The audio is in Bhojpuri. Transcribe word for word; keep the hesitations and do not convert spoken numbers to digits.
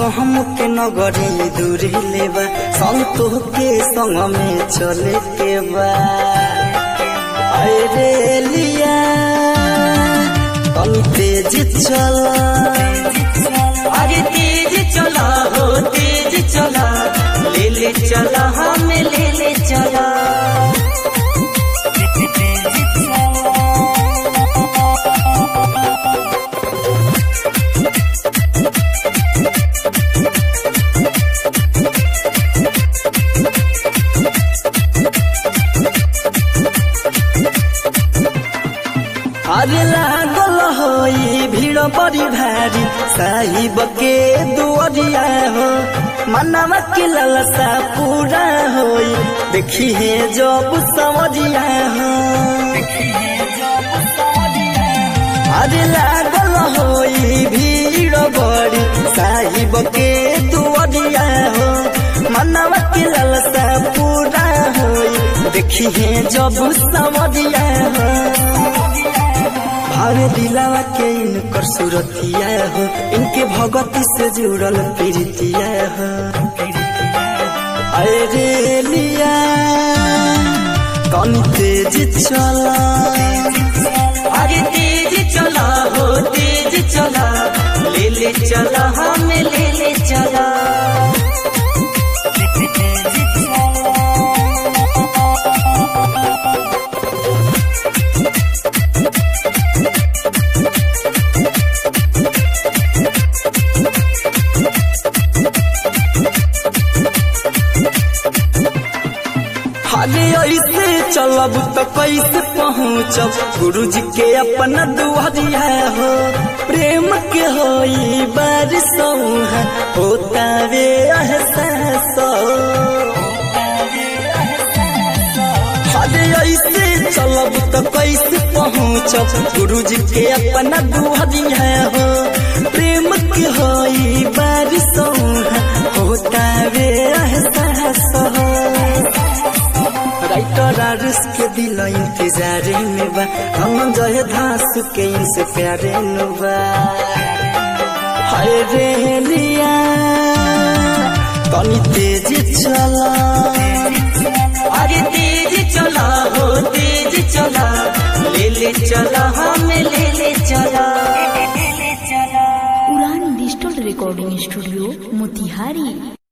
हम के नगरी दूरी लेबा संतो के संग में चले के बा अरे लिया तनी तेज चला अरे तेज चला हो तेज चला ले ले चला हमें ले ले चला अरे लागल होई भीड़ बड़ी भारी साहिब के दुआरिया हो मनवा के ललसा पूरा होई देखी है जब समझिया हो अरे लागल होई भीड़ बड़ी साहिब के दुआरिया हो मनवा के ललसा पूरा होई देखी है जब समझिया हो भावे दिलावा के इनकर सुरतिया हो इनके भगती से जुड़ल प्रीतिया हो अरे लिया तनी तेज चला अरे तेज चला हो तेज चला ले ले चला हमें ले ले चला अरे ऐसे चलब तो कैसे पहुँचब गुरुजी के अपना दुआरिया हो प्रेम के होई बारिश होता वे एहसास अरे ऐसे चलब तो कैसे पहुँचब गुरुजी के अपना दुआरिया हो प्रेम के होई बारिश होता वे एहसास राइटर आरिस के दिल इंतजार में बा हम जय धास के इनसे प्यारे नुबा हाय रे लिया तनी तेज चला अरे तेज चला हो तेज चला ले ले चला हमें ले ले चला उड़ान डिजिटल रिकॉर्डिंग स्टूडियो मोतिहारी।